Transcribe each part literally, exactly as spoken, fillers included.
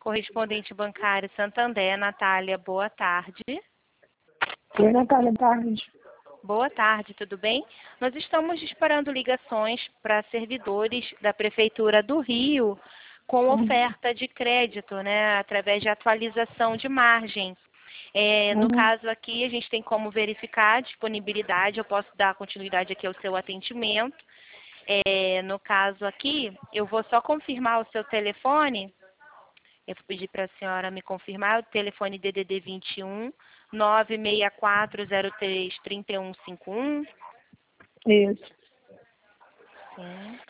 correspondente bancário Santander, Natália, boa tarde. Oi, Natália, boa tarde. Boa tarde, tudo bem? Nós estamos disparando ligações para servidores da Prefeitura do Rio com oferta de crédito, né, através de atualização de margem. É, no Uhum. caso aqui, a gente tem como verificar a disponibilidade, eu posso dar continuidade aqui ao seu atendimento. É, no caso aqui, eu vou só confirmar o seu telefone. Eu vou pedir para a senhora me confirmar o telefone D D D vinte e um, nove seis quatro zero três, três um cinco um. Isso. Sim.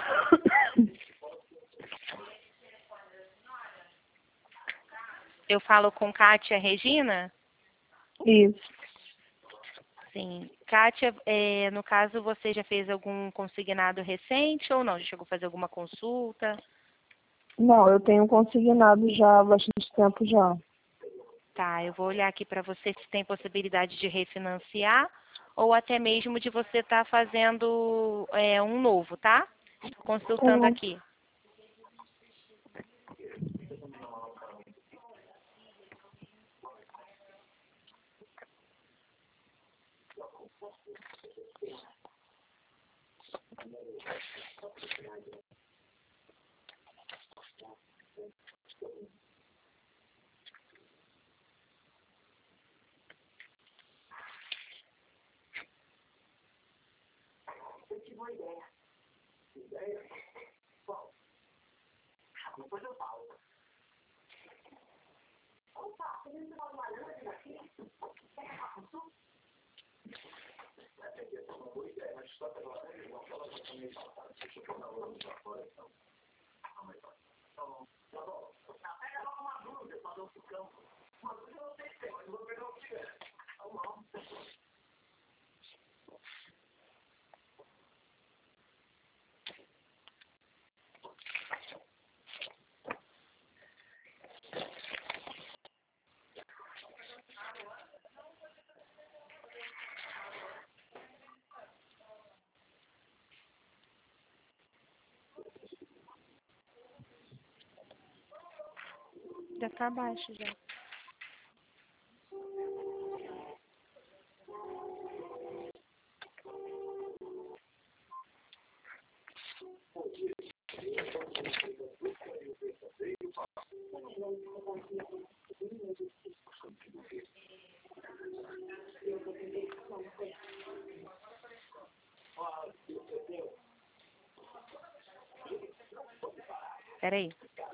Eu falo com Kátia Regina? Isso. Sim. Kátia, é, no caso, você já fez algum consignado recente ou não? Já chegou a fazer alguma consulta? Não, eu tenho consignado já há bastante tempo já. Tá, eu vou olhar aqui para você se tem possibilidade de refinanciar ou até mesmo de você estar fazendo é, um novo, tá? Estou consultando Uhum. aqui. Já está abaixo já. Espera aí.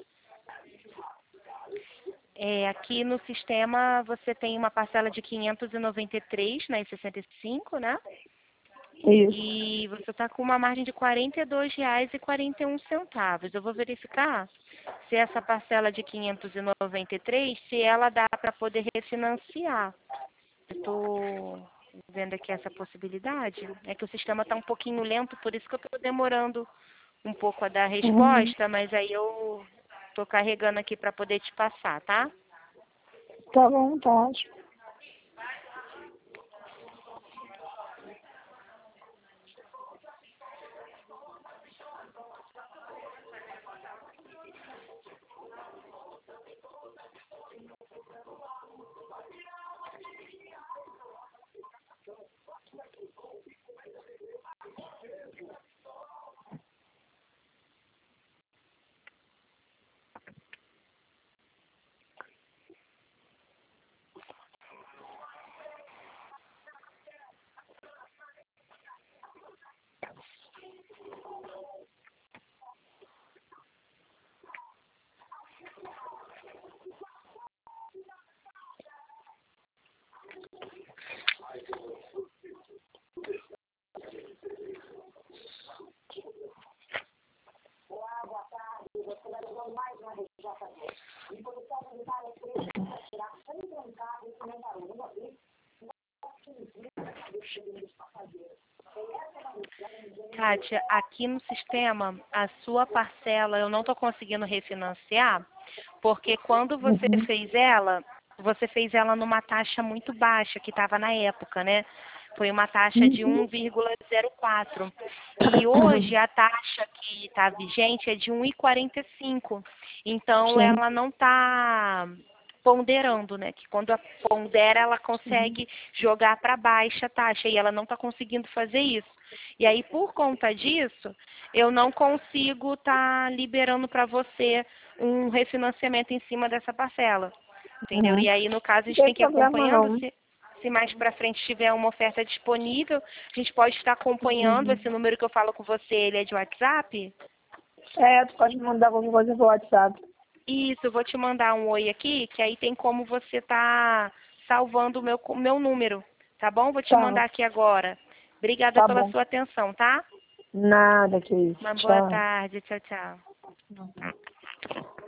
É, aqui no sistema você tem uma parcela de quinhentos e noventa e três, né, e sessenta e cinco, né? Isso. E você está com uma margem de quarenta e dois reais e quarenta e um centavos. Eu vou verificar se essa parcela de quinhentos e noventa e três, se ela dá para poder refinanciar. Estou vendo aqui essa possibilidade. É que o sistema está um pouquinho lento, por isso que eu estou demorando um pouco a dar a Uhum. resposta, mas aí eu estou carregando aqui para poder te passar, tá? Tá bom, tá ótimo. Kátia, aqui no sistema, a sua parcela eu não estou conseguindo refinanciar, porque quando você Uhum. fez ela, você fez ela numa taxa muito baixa que estava na época, né? Foi uma taxa de um vírgula zero quatro. E hoje a taxa que está vigente é de um vírgula quarenta e cinco. Então Sim. ela não está ponderando, né? Que quando a pondera ela consegue jogar para baixa a taxa e ela não está conseguindo fazer isso. E aí por conta disso eu não consigo estar tá liberando para você um refinanciamento em cima dessa parcela, entendeu? Uhum. E aí no caso a gente Não tem tem que ir problema acompanhando não. se se mais para frente tiver uma oferta disponível, a gente pode estar acompanhando. Uhum. Esse número que eu falo com você, ele é de WhatsApp? É, tu pode me mandar alguma coisa pelo WhatsApp. Isso, eu vou te mandar um oi aqui, que aí tem como você tá salvando o meu, meu número, tá bom? Vou te Tá, mandar aqui agora. Obrigada tá pela bom. sua atenção, tá? Nada que isso. Uma boa Tchau. tarde, tchau, tchau.